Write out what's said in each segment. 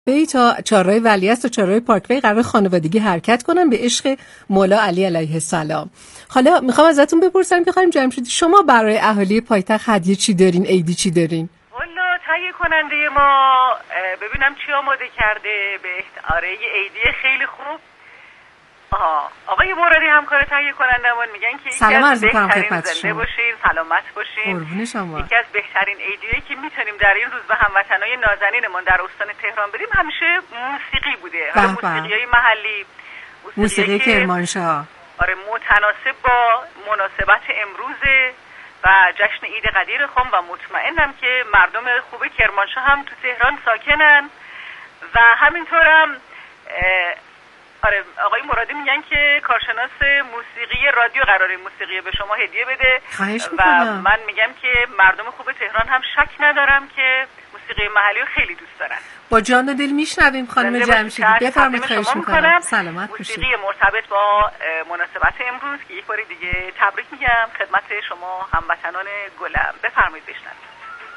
پارکوی تا چهارراه ولیعصر تا چهارراه پارکوی قرار خانوادگی حرکت کنن به عشق مولا علی علیه السلام. حالا میخوام ازتون بپرسم که خانم جمشیدی شما برای اهالی پایتخت هدیه چی دارین؟ عیدی چی دارین؟ والا تهیه کننده ما ببینم چی آماده کرده به احتمال عیدی خیلی خوب. آقای مرادی همکار تهیه کنندمون میگن که یکی از بهترین زنده باشین، سلامت باشین. یکی از بهترین ایدیایی که میتونیم در این روز به هموطنای نازنینمون در استان تهران بدیم همیشه موسیقی بوده. موسیقیای محلی، موسیقی کرمانشاه. آره، متناسب با مناسبت امروزه و جشن عید قدیر خم و مطمئنم که مردم خوب کرمانشاه هم تو تهران ساکنن و همینطورم آره آقای مرادی میگن که کارشناس موسیقی رادیو قراره موسیقی به شما هدیه بده و من میگم که مردم خوب تهران هم شک ندارم که موسیقی محلی رو خیلی دوست دارن. با جان و دل میشنویم خانم جمشیدی. بفرمایید. خواهش میکنم. سلامت باشید. موسیقی مرتبط با مناسبت امروز که یک بار دیگه تبریک میگم خدمت شما هموطنان گلم. بفرمایید بشنوید.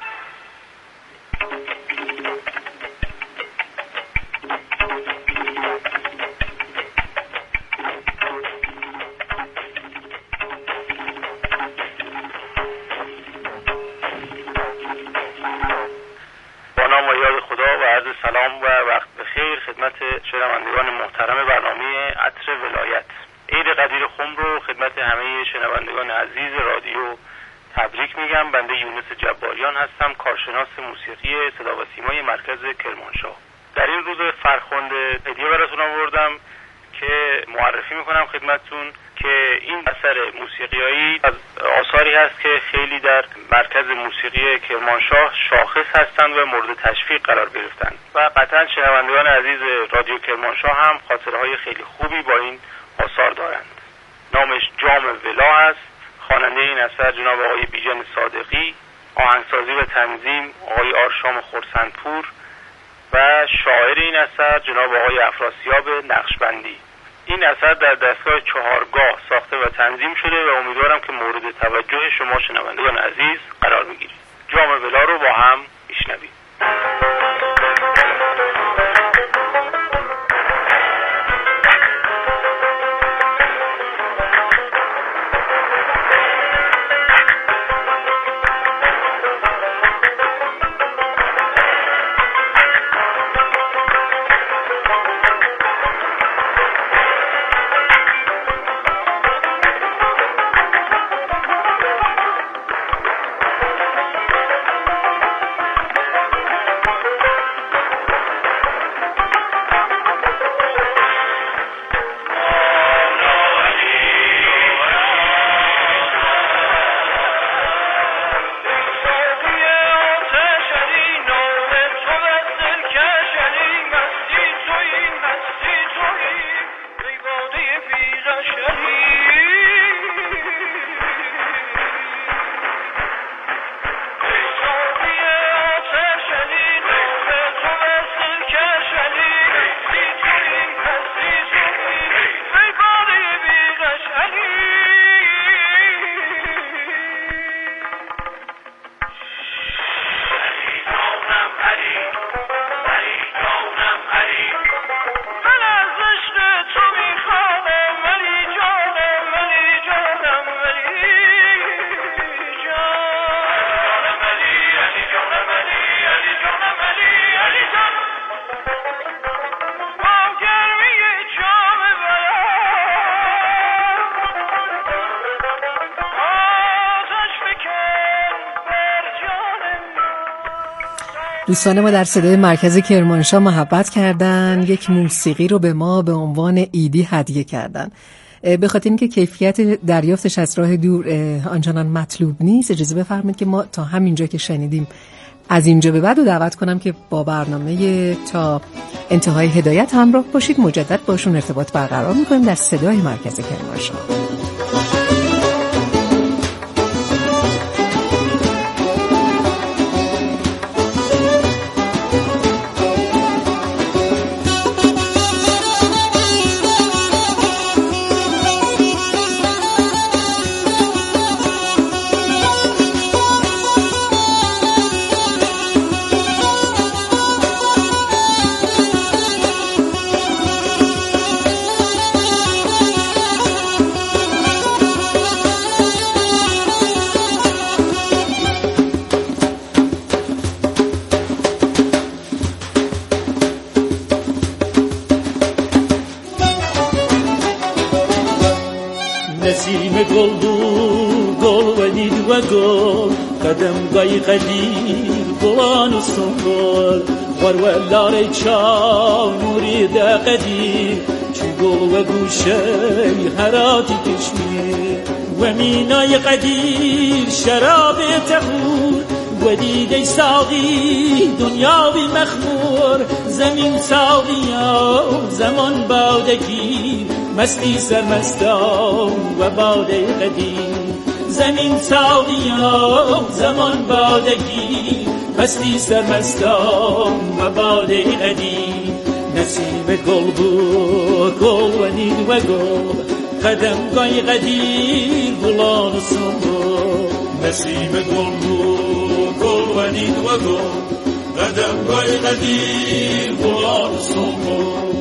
سلام و وقت بخیر خدمت شنوندگان محترم برنامه عطر ولایت. عید قدیر خم رو خدمت همه شنوندگان عزیز رادیو تبریک میگم. بنده یونس جباریان هستم، کارشناس موسیقی صدا و سیمای مرکز کرمانشاه. در این روز فرخنده هدیه براتون آوردم که معرفی میکنم خدمتتون که این اثر موسیقیایی از آثاری هست که خیلی در مرکز موسیقی کرمانشاه شاخص هستند و مورد تشویق قرار گرفتند و قطعا شنوندگان عزیز رادیو کرمانشاه هم خاطرهای خیلی خوبی با این آثار دارند. نامش جام ولا است. خواننده این اثر جناب آقای بیژن صادقی، آهنگسازی و تنظیم آقای آرشام خرسندپور و شاعر این اثر جناب آقای افراسیاب نقشبندی. این اثر در دستگاه چهارگاه ساخته و تنظیم شده و امیدوارم که مورد توجه شما شنوندگان عزیز قرار بگیرید. جام ولا رو با هم میشنویم. دوستان ما در صدای مرکز کرمانشاه محبت کردن، یک موسیقی رو به ما به عنوان ایدی هدیه کردن. به خاطر اینکه کیفیت دریافتش از راه دور آنچنان مطلوب نیست، اجازه بفرمایید که ما تا همینجا که شنیدیم از اینجا به بعد رو دعوت کنم که با برنامه تا انتهای هدایت همراه باشید. مجدد باشون ارتباط برقرار می‌کنیم در صدای مرکز کرمانشاه. نسیم گل بود گل و دید و گل قدم گای قدیر گلان و سنگل ولار چا مرید قدیر چی گل و گوشه هراتی کشمیر و مینای قدیر شراب تخور و دیده ساقی دنیاوی مخمور زمین ساقیا زمان بادگیر مستی سرمستان و باده قدیر زمین ساقیا زمان بادگیر مستی سرمستان و باده قدیر نسیم گل بود گل و نید و گل قدم گای قدیر گلان سنبول نسیم گل بود گل و نید و گل قدم گای قدیر گلان سنبول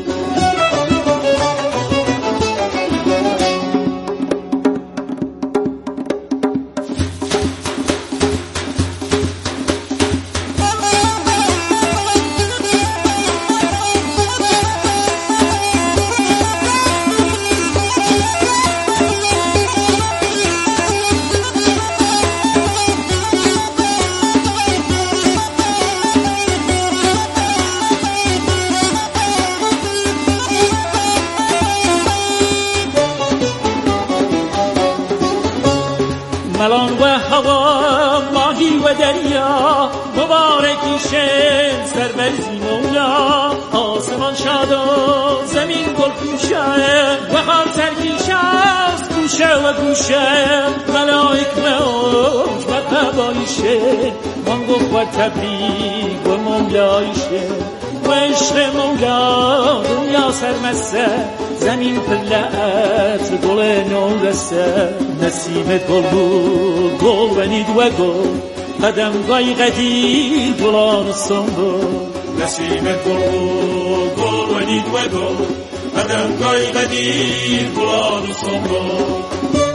ملان و هوا ماهی و دریا مبارکی شد سربرزی مولا آسمان شاد و زمین گل پوشه و خاطر کیشاست گوشه و گوشه ملائک موج و قبایشه من گفت و تبریک و مولایشه و عشق مولا دنیا سرمسته زمین پلت گل نورسته نسیم گل بود گل و نید و گل قدم گای قدیر گلان سنبول نسیم گل بود گل و نید و گل قدم گای قدیر گلان سنبول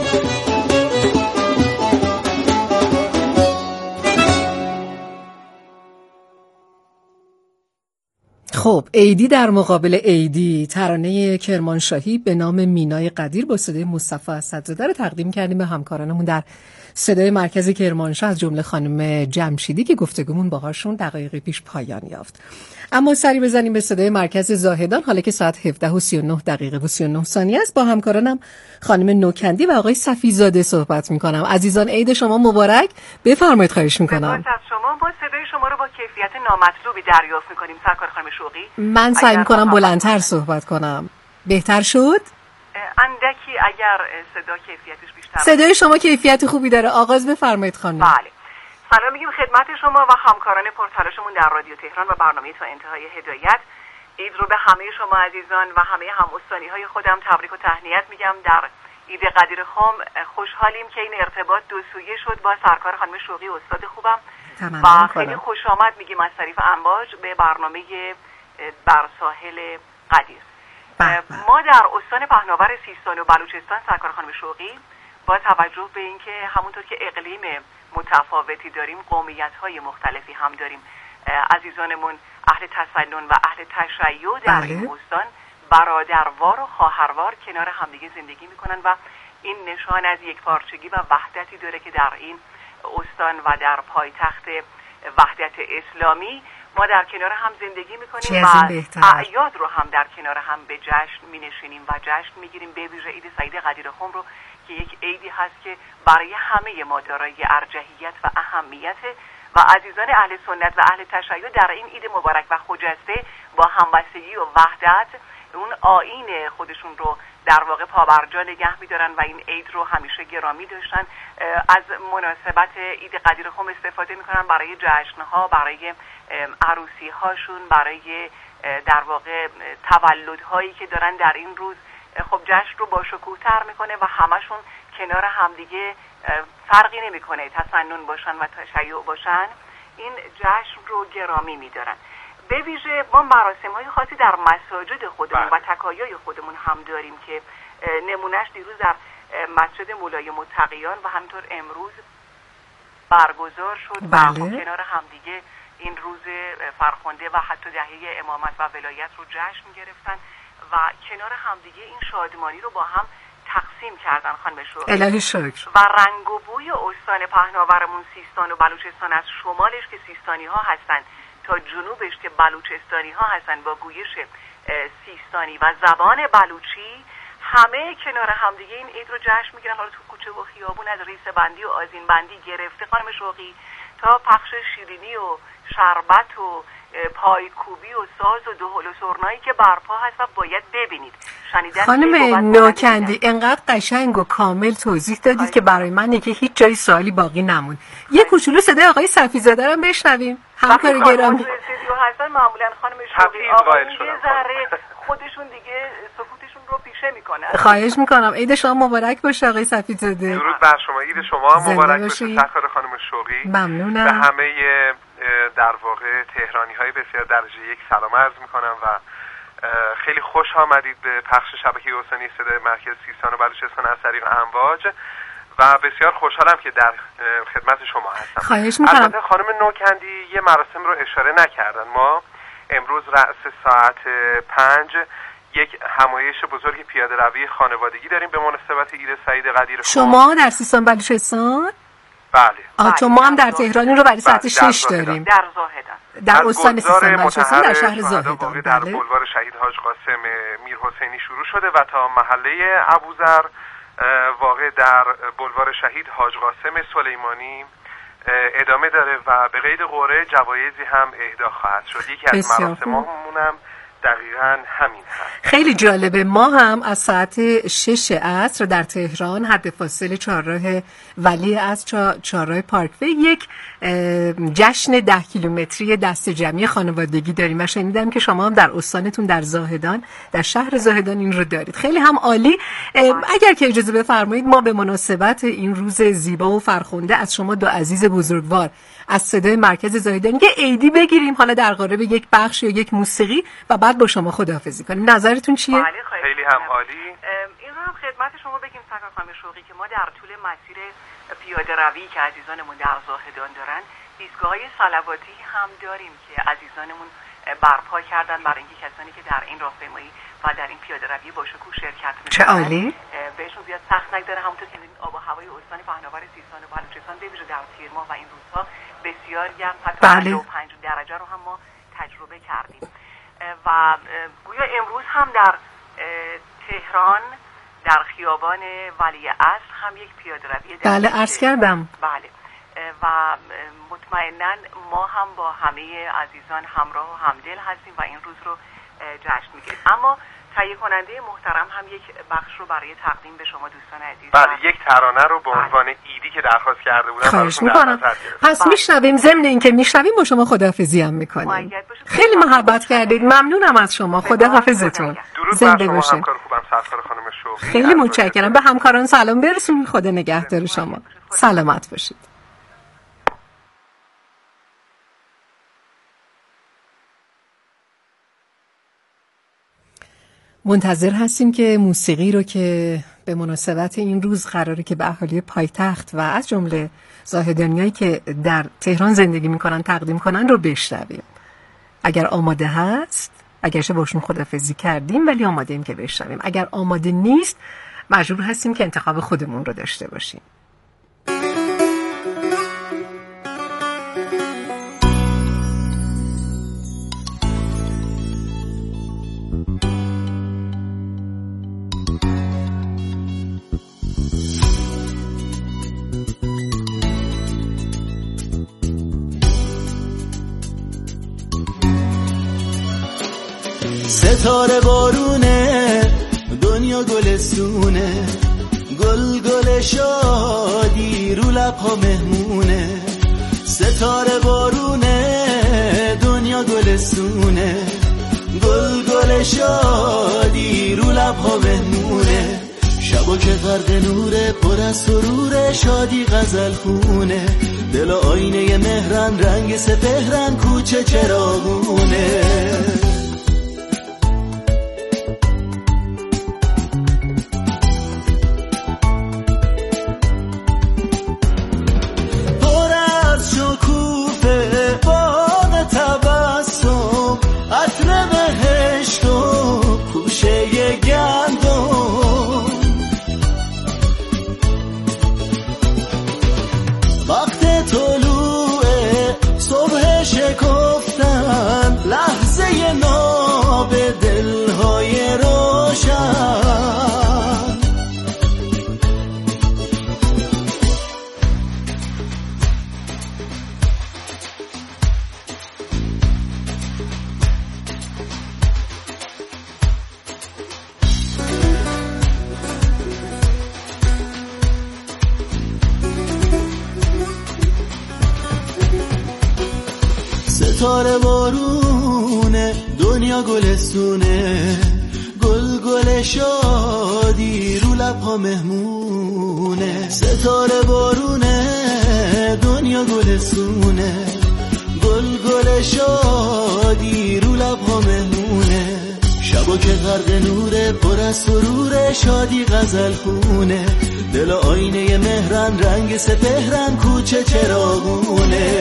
خب عیدی در مقابل عیدی ترانه کرمانشاهی به نام مینای قدیر با صدای مصطفی اسدزاده رو تقدیم کردیم به همکارانمون در صدای مرکز کرمانشاه از جمله خانم جمشیدی که گفتگومون باهاشون دقایقی پیش پایان یافت. اما سری بزنیم به صدای مرکز زاهدان حالا که ساعت 17:39 است. با همکارانم خانم نوکندی و آقای صفیزاده صحبت می‌کنم. عزیزان عید شما مبارک. بفرمایید خواهش می‌کنم. از شما با صدای شما رو با کیفیت نامطلوبی دریافت می‌کنیم سرکار خانم شوقی. من سعی می‌کنم بلندتر صحبت کنم. بهتر شد؟ اندکی اگر صدا کیفیتش بیشتر صدای شما کیفیت خوبی داره. آغاز بفرمایید خانم. بله. سلام میگیم خدمت شما و همکاران پرتلاشمون در رادیو تهران و برنامه تا انتهای هدایت. عید رو به همه شما عزیزان و همه هم‌استانی‌های خودم تبریک و تهنیت میگم. در عید قدیر خم خوشحالیم که این ارتباط دو سویه شد با سرکار خانم شوقی استاد خوبم و خیلی خوش آمد میگیم از طریق امواج به برنامه بر ساحل قدیر. ما در استان پهناور سیستان و بلوچستان سرکار خانم شوقی با توجه به اینکه همونطور که اقلیم متفاوتی داریم قومیت‌های مختلفی هم داریم، عزیزانمون اهل تسنن و اهل تشیع در این استان برادروار و خواهروار کنار همدیگه زندگی میکنن و این نشان از یک پارچگی و وحدتی داره که در این استان و در پایتخت وحدت اسلامی ما در کنار هم زندگی میکنیم و اعیاد رو هم در کنار هم به جشن مینشینیم و جشن میگیریم. به ویژه عید سعید قدیر خم رو که یک عیدی هست که برای همه ما دارای ارجحیت و اهمیت و عزیزان اهل سنت و اهل تشیع در این عید مبارک و خجسته با همبستگی و وحدت اون آیین خودشون رو در واقع پابرجا نگه می‌دارن و این عید رو همیشه گرامی داشتن. از مناسبت عید قدیر خم استفاده می‌کنن برای جشن‌ها، برای عروسی‌هاشون، برای در واقع تولدهایی که دارن در این روز خب جشن رو با شکوه‌تر می‌کنه و همشون کنار همدیگه فرقی نمی‌کنه تسنن باشن و تشیع باشن این جشن رو گرامی می‌دارن. به ویژه ما مراسم‌های خاصی در مساجد خودمون و تکایای خودمون هم داریم که نمونهش دیروز در مسجد مولای متقیان و همینطور امروز برگزار شد و کنار همدیگه این روز فرخنده و حتی دهه امامت و ولایت رو جشن گرفتن و کنار همدیگه این شادمانی رو با هم تقسیم تقسیم کردن خانم شوقی. الهی شکر. و رنگ و بوی استان پهناورمون سیستان و بلوچستان، از شمالش که سیستانی ها هستن تا جنوبش که بلوچستانی ها هستن با گویش سیستانی و زبان بلوچی، همه کنار همدیگه این عید رو جشن میگیرن. حالا تو کوچه و خیابون از ریسه بندی و آذین بندی گرفته خانم شوقی تا پخش شیرینی و شربت و پایکوبی و ساز و دهل و سرنایی که برپا هست و باید ببینید. شنیدن خانم نوکندی انقدر قشنگ و کامل توضیح دادید که برای من دیگه هیچ جای سوالی باقی نموند. یه کوچولو صدای آقای صفی‌زاده رو بشنویم. همکار گرامی هستن معمولا خانم شوقی آقایون یه ذره خودشون دیگه سکوتشون رو پیشه میکنن. خواهش میکنم. عید شما مبارک باشه آقای صفی‌زاده. درود بر شما. عید شما هم مبارک باشه سرکار خانم شوقی. ممنونم. به همه در واقع تهرانی های بسیار درجه یک سلام عرض میکنم و خیلی خوش آمدید به پخش شبکه استانی صدای مرکز سیستان و بلوچستان از طریق امواج و بسیار خوشحالم که در خدمت شما هستم. خواهش میکنم. البته خانم نوکندی یه مراسم رو اشاره نکردن. ما امروز رأس ساعت 5 یک همایش بزرگ پیاده روی خانوادگی داریم به مناسبت عید سعید قدیر. شما در سیستان بلوچستان؟ بله. چون ما هم در تهران رو برای ساعت 6 داریم. در زاهدان. در استان سیستان بلوچستان در شهر زاهدان. در بلوار شهید حاج قاسم میر حسینی شروع شده و تا محله ابوذر واقع در بلوار شهید حاج قاسم سلیمانی ادامه داره و به قید قرعه جوایزی هم اهدا خواهد شد. یکی از مراسممون هم دقیقاً همین هست. خیلی جالبه. ما هم از ساعت 6 عصر در تهران حد فاصله چهارراه ولی از چهارراه پارکوی یک جشن 10 کیلومتری دست جمعی خانوادگی داریم و شنیدم که شما هم در استانتون در زاهدان در شهر زاهدان این رو دارید. خیلی هم عالی. اگر که اجازه بفرمایید ما به مناسبت این روز زیبا و فرخنده از شما دو عزیز بزرگوار از صدای مرکز زاهدان یه عیدی بگیریم، حالا در قالب یک بخش یا یک موسیقی و بعد با شما خداحافظی کنیم. نظرتون چیه؟ خیلی هم عالی. این رو هم خدمت شما بگیم سرکار خانم شوقی که ما در طول مسیر پیاده روی که عزیزانمون در زاهدان دارن ایستگاه‌های صلواتی هم داریم که عزیزانمون برپا کردن برای اینکه کسانی که در این راهپیمایی و در این پیاده روی با شکوه شرکت می‌کنن چه عالی بهشون زیاد سخت نگذره. همونطور که این آب و هوای استان پهناور سیستان و بلوچستان به ویژه در تیر ماه و این روزها بسیار گرم، حتی 5 درجه رو هم ما تجربه کردیم و گویا امروز هم در تهران در خیابان ولیعصر هم یک پیاده روی بله عرض کردم. بله و مطمئناً ما هم با همه عزیزان همراه و همدل هستیم و این روز رو جشن میگیریم. اما تهیه کننده محترم هم یک بخش رو برای تقدیم به شما دوستان عزیز بله یک ترانه رو به عنوان ایدی که درخواست کرده بودم خواهش میکنم. پس میشنویم. ضمن اینکه میشنویم با شما خداحافظی هم میکنیم. خیلی محبت کردید. ممنونم از شما. خداحافظتون. زنده باشین. خیلی متشکرم. به همکاران سلام برسونید. خدا نگهدار شما. سلامت باشید. منتظر هستیم که موسیقی رو که به مناسبت این روز قراره که به اهالی پایتخت و از جمله زاهدانیایی که در تهران زندگی میکنن تقدیم کنن رو بشنویم. اگر آماده هست، اگرچه باشون خداحافظی کردیم ولی آماده ایم که بشنویم. اگر آماده نیست مجبور هستیم که انتخاب خودمون رو داشته باشیم. ستاره بارونه دنیا گلستونه گل گل شادی رو لبها مهمونه ستاره بارونه دنیا گلستونه گل گل شادی رو لبها مهمونه شبا که غرق نوره پر از سرور شادی غزل خونه دل آینه مهرن رنگ سپهرن کوچه چراغونه ناب دلهای روشن. ستاره بارونه دنیا گلستونه، گل گل شادی رو لبها مهمونه. ستاره بارونه دنیا گلستونه، گل گل شادی رو لبها مهمونه. شبا که غرق نوره پر از سرور شادی غزل خونه، دل آینه مهرن رنگ سپهرن کوچه چراغونه.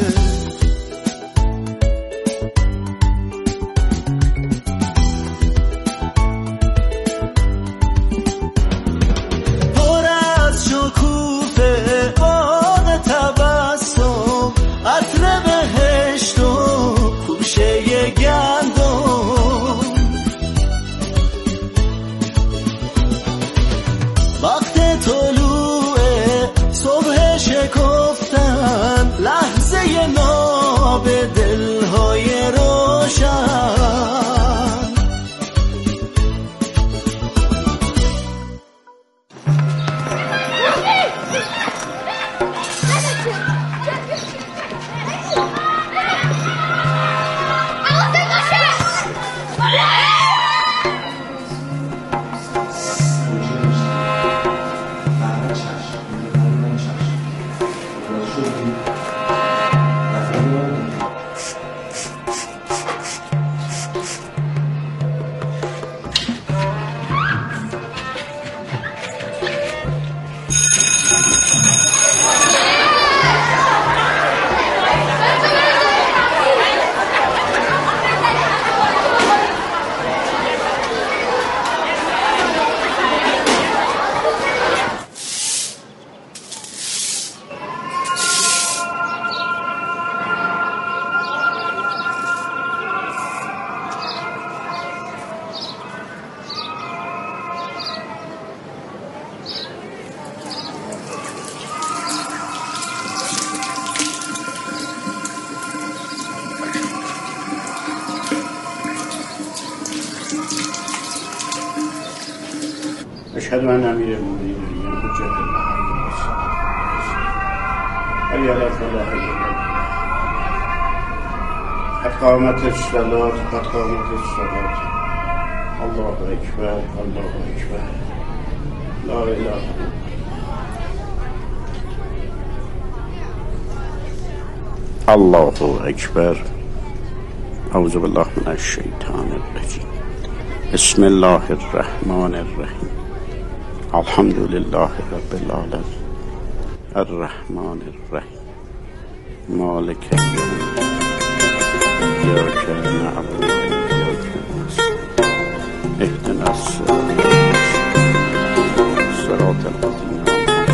أشهد أن أمير المؤمنين حجة الله حي على الفلاح قد قامت الصلاة قد قامت الصلاة الله أكبر الله أكبر لا إله إلا الله أكبر. أعوذ بالله من الشيطان الرجيم. بسم الله الرحمن الرحيم. الحمد لله رب العالمين الرحمن الرحيم مالك يوم الدين إياك نعبد وإياك نستعين اهدنا الصراط الذين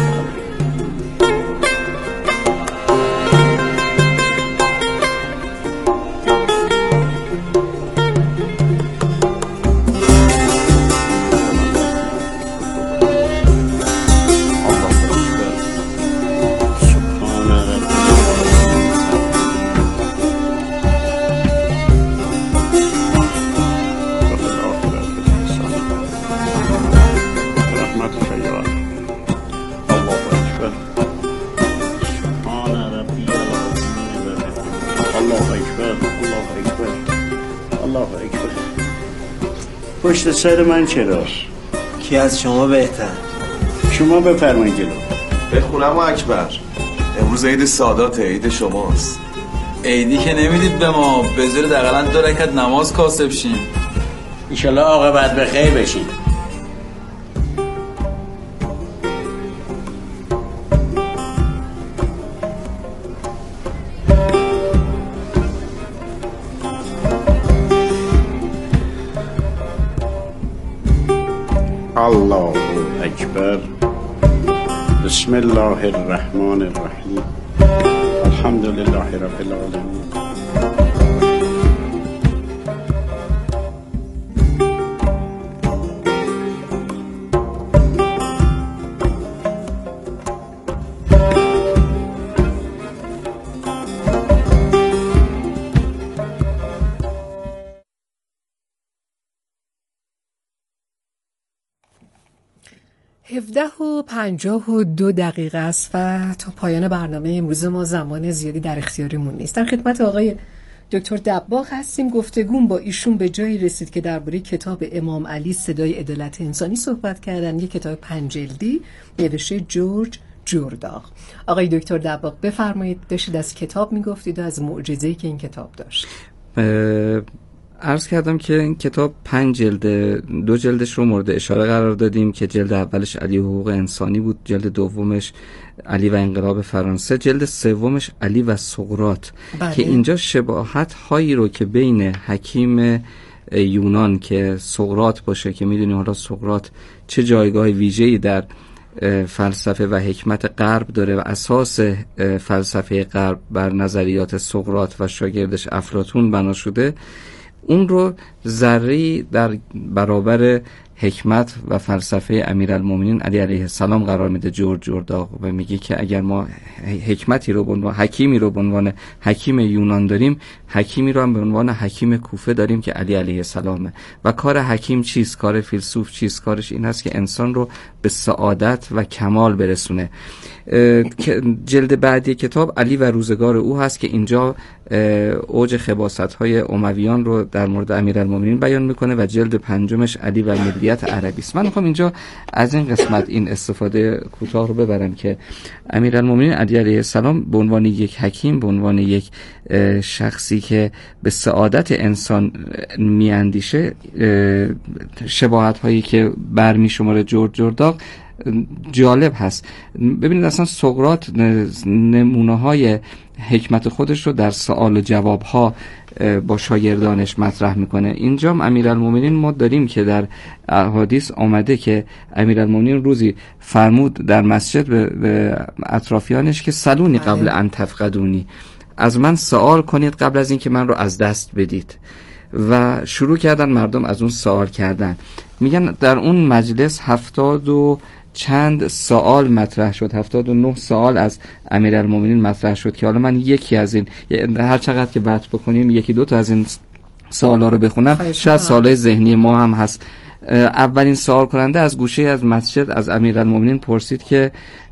پشت سر من چرا؟ کی از شما بهتر؟ شما بفرمایید جلو. بخونم و اکبر امروز عید سادات، عید شماست. عیدی که نمیدید به ما، بذارید اقلا 2 رکعت نماز کاسب شیم. انشالله عاقبت به خیر بشین. الله اکبر. بسم الله الرحمن الرحیم. الحمد لله رب العالمین. 17:52 است و تا پایان برنامه امروز ما زمان زیادی در اختیارمون نیست. در خدمت آقای دکتر دباغ هستیم. گفتگوم با ایشون به جایی رسید که درباره کتاب امام علی صدای عدالت انسانی صحبت کردن، یک کتاب 5 جلدی نوشته جورج جورداغ. آقای دکتر دباغ بفرمایید، داشتید از کتاب میگفتید و از معجزه‌ای که این کتاب داشت. عرض کردم که این کتاب 5 جلده، 2 جلدش رو مورد اشاره قرار دادیم که جلد اولش علی و حقوق انسانی بود، جلد دومش علی و انقلاب فرانسه، جلد سومش علی و سقراط. که اینجا شباهت هایی رو که بین حکیم یونان که سقراط باشه، که میدونی حالا سقراط چه جایگاه ویژه‌ای در فلسفه و حکمت غرب داره و اساس فلسفه غرب بر نظریات سقراط و شاگردش افلاطون بنا شده، اون رو ذره‌ای در برابر حکمت و فلسفه امیرالمومنین علی علیه السلام قرار میده جورج جورداغ و میگه که اگر ما حکمتی رو به عنوان حکیمی رو به عنوان حکیم یونان داریم، حکیمی رو هم به عنوان حکیم کوفه داریم که علی علیه السلامه. و کار حکیم چیست؟ کار فیلسوف چیست؟ کارش این هست که انسان رو به سعادت و کمال برسونه. جلد بعدی کتاب علی و روزگار او هست که اینجا اوج خباثت‌های امویان رو در مورد امیرالمومنین بیان میکنه و جلد پنجمش علی و ملیت عربی است. من میخوام اینجا از این قسمت این استفاده کوتاه رو ببرم که امیرالمومنین علی علیه السلام به عنوان یک حکیم، به عنوان یک شخصی که به سعادت انسان میاندیشه، شباهت هایی که برمی شماره جورج جورداغ جالب هست. ببینید اصلا سقراط نمونه های حکمت خودش رو در سوال و جواب ها با شاگردانش مطرح میکنه. اینجا امیرالمومنین ما داریم که در احادیث آمده که امیرالمومنین روزی فرمود در مسجد به اطرافیانش که سلونی قبل ان تفقدونی، از من سوال کنید قبل از این که من رو از دست بدید. و شروع کردن مردم از اون سوال کردن. میگن در اون مجلس 70 و چند سوال مطرح شد، 79 سوال از امیرالمومنین مطرح شد که حالا من یکی از این، هر چقدر که بحث بکنیم یکی دو تا از این سوالا رو بخونم، شاید سوالای ذهنی ما هم هست. اولین سوال کننده از گوشه از مسجد از امیرالمومنین پرسید که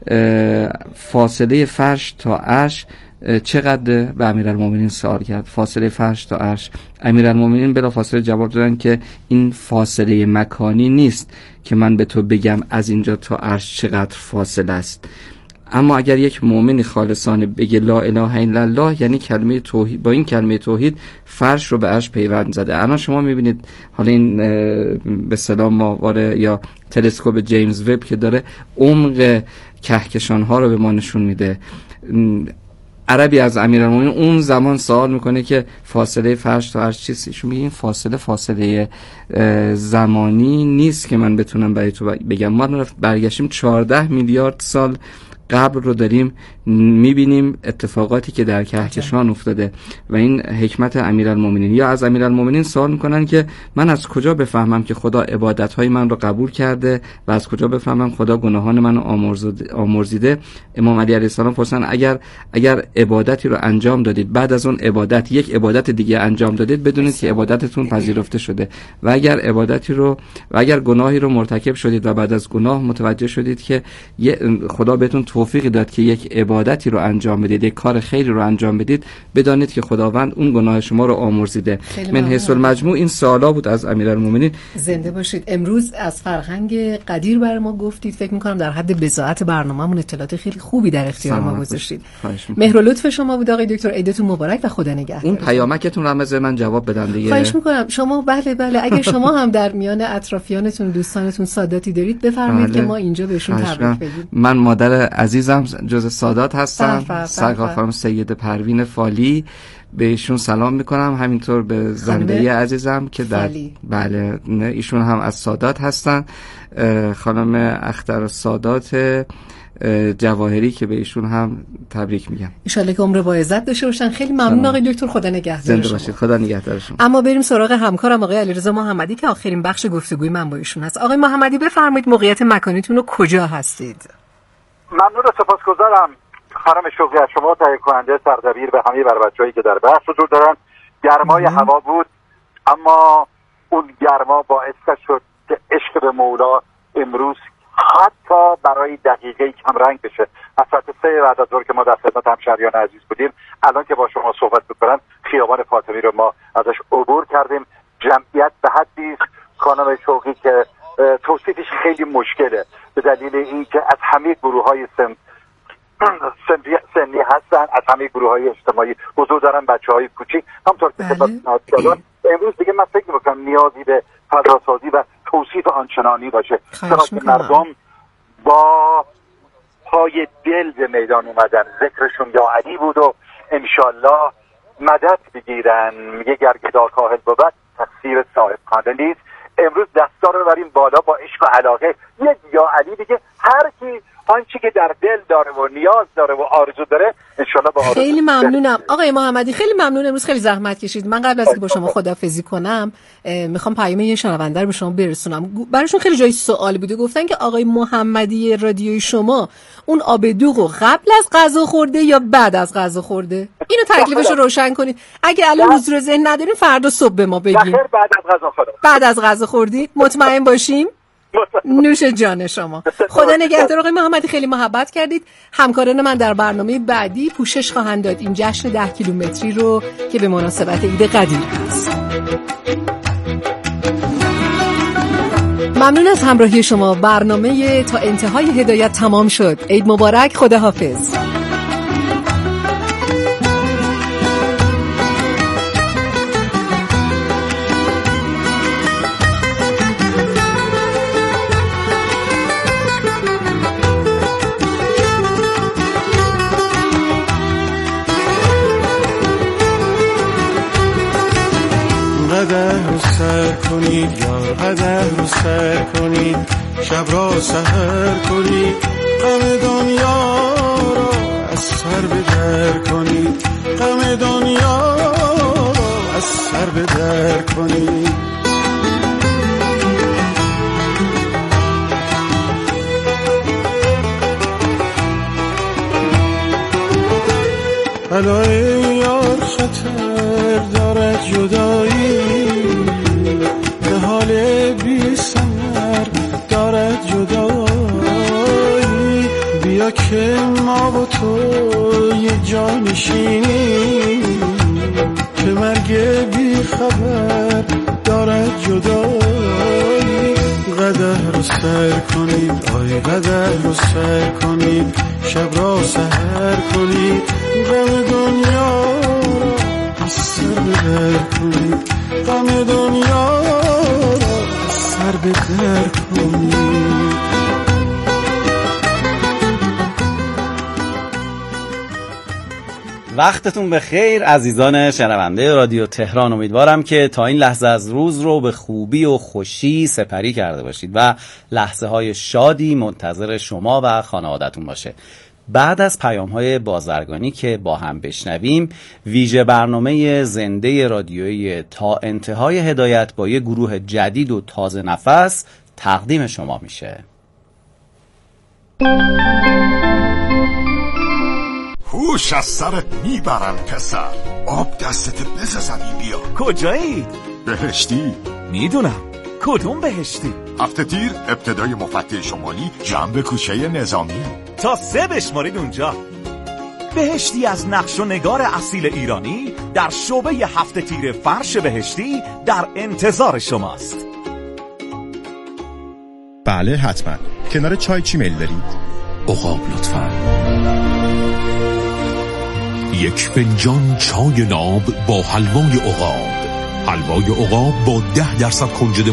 فاصله فرش تا عرش چقدر؟ به امیرالمومنین سوال کرد فاصله فرش تا عرش. امیرالمومنین بلافاصله جواب دادن که این فاصله مکانی نیست که من به تو بگم از اینجا تا عرش چقدر فاصله است، اما اگر یک مؤمنی خالصانه بگه لا اله الا الله، یعنی کلمه توحید، با این کلمه توحید فرش رو به عرش پیوند زده. الان شما میبینید حالا این به سلام ماهواره یا تلسکوپ جیمز وب که داره عمق کهکشان ها رو به ما نشون میده. عربی از امیرالمومنین اون زمان سوال میکنه که فاصله فرش تا عرش چیست؟ ایشون میگه این فاصله زمانی نیست که من بتونم برای تو بگم. ما برگشتیم 14 میلیارد سال قبل رو داریم میبینیم اتفاقاتی که در کهکشان افتاده و این حکمت امیرالمومنین. یا از امیرالمومنین سوال میکنن که من از کجا بفهمم که خدا عبادتهای من رو قبول کرده و از کجا بفهمم خدا گناهان من رو آمرزیده؟ امام علی علیه السلام پرسن اگر عبادتی رو انجام دادید، بعد از اون عبادت یک عبادت دیگه انجام دادید، بدونید که عبادتتون پذیرفته شده. و اگر گناهی رو مرتکب شدید و بعد از گناه متوجه شدید که خدا بهتون توفیق داد که یک عبادتی رو انجام بدید، یک کار خیری رو انجام بدید، بدانید که خداوند اون گناه شما رو آمرزیده. من حیث المجموع این سوالا بود از امیرالمومنین. زنده باشید. امروز از فرهنگ قدیر برای ما گفتید. فکر می‌کنم در حد بضاعت برنامه‌مون اطلاعات خیلی خوبی در اختیار ما گذاشتید. مهر و لطف شما بود آقای دکتر. عیدتون مبارک و خدا نگهدار. اون پیامکتون رو از من جواب بدن دیگه. خواهش می‌کنم. شما بله اگه شما هم در میان اطرافیانتون دوستانتون ساداتی دارید بفرمایید که ما اینجا بهشون تبریک بگیم. من مادر عزیزم جز سادات هستم، سرکار خانم سید پروین فالی، به ایشون سلام میکنم. همینطور به زنده عزیزم که در بله ایشون هم از سادات هستن، خانم اختر سادات جواهری که به ایشون هم تبریک میگم. ان شاءالله که عمر با عزت داشته باشن. خیلی ممنون آقای دکتر. خدا نگهدار. زنده باشید. خدا نگهدار شما. اما بریم سراغ همکارم آقای علیرضا محمدی که آخرین بخش گفتگوی من با ایشون هست. آقای محمدی بفرمایید موقعیت مکانیتون رو کجا هستید؟ ممنون و سپاسگزارم خانم شوقی از شما، تهیه کننده سردبیر و همه بر بچه‌هایی که در بحث حضور دارن. گرمای هوا بود اما اون گرما باعث شد که عشق به مولا امروز حتی برای دقیقه کم رنگ بشه. از ساعت 3 بعد از ظهر که ما در خدمت همشهریان عزیز بودیم، الان که با شما صحبت می‌کنم خیابان فاطمی رو ما ازش عبور کردیم. جمعیت به حدی خانم شوقی که توصیفش خیلی مشکله، به دلیل اینکه از همه گروه‌های سنی هستن، از همه گروه‌های اجتماعی حضور دارن، بچه‌های کوچیک. همونطور که خدمت دادن امروز دیگه من فکر می‌کنم نیازی به فضاسازی و توصیف آنچنانی باشه، چرا که مردم با پای دل به میدان اومدن. ذکرشون یا علی بود و انشالله مدد بگیرن. میگه گرگدا کاهل بود تقصیر صاحب خانه نیست. امروز دستا رو ببریم بالا با عشق و علاقه. یک یا علی دیگه هر کی آنچه که در دل داره و نیاز داره و آرزو داره انشالله با آرزو. خیلی ممنونم آقای محمدی، خیلی ممنون، امروز خیلی زحمت کشید. من قبل از که با شما خداحافظی کنم میخوام پیام یه شنونده رو به شما برسونم. براشون خیلی جای سوال بوده، گفتن که آقای محمدی رادیوی شما اون آب دوغو قبل از غذا خورده یا بعد از غذا خورده؟ اینو تکلیفش رو روشن کنید. اگه الان حضور ذهن ندارین فردا صبح به ما بگین. بعد از غذا خوردم. بعد از غذا خوردی؟ مطمئن باشیم. نوش جان شما. خدا نگهدار آقای محمدی، خیلی محبت کردید. همکاران من در برنامه بعدی پوشش خواهند داد این جشن 10 کیلومتری رو که به مناسبت عید قدیر هست. ممنون از همراهی شما. برنامه تا انتهای هدایت تمام شد. عید مبارک، خداحافظ. قدر رو سر کنید یار، قدر رو سر کنید، شب را سحر کنید، غم دنیا را از سر بدر کنید، غم دنیا را از سر بدر کنید. بلای یار خطر دارد جدایی، به حال بی ثمر دارد جدایی. بیا که ما با تو یه جا نشینیم، که مرگ بی خبر دارد جدایی. قدر رو سر کنید آی قدر رو سر کنید، شب را سحر کنید، غم دنیا را از سر بدر کنید، غم دنیا را از سر بدر کنید. وقتتون بخیر عزیزان شنونده رادیو تهران. امیدوارم که تا این لحظه از روز رو به خوبی و خوشی سپری کرده باشید و لحظه های شادی منتظر شما و خانوادتون باشه. بعد از پیام‌های بازرگانی که با هم بشنویم، ویژه برنامه زنده رادیویی تا انتهای هدایت با یه گروه جدید و تازه نفس تقدیم شما میشه. هوش از سرت میبرم پسر، آب دستت بزنی بیا. کجایی؟ بهشتی. میدونم. کدوم بهشتی؟ هفته تیر ابتدای مفتح شمالی جنب کوچه نظامی. تا 3 بشمارید اونجا. بهشتی از نقش و نگار اصیل ایرانی در شعبه هفته تیر فرش بهشتی در انتظار شماست. بله حتما. کنار چای چی میل دارید؟ عقاب لطفا. 1 فنجان چای ناب با حلوای عقاب. حلوای عقاب با 10% کنجد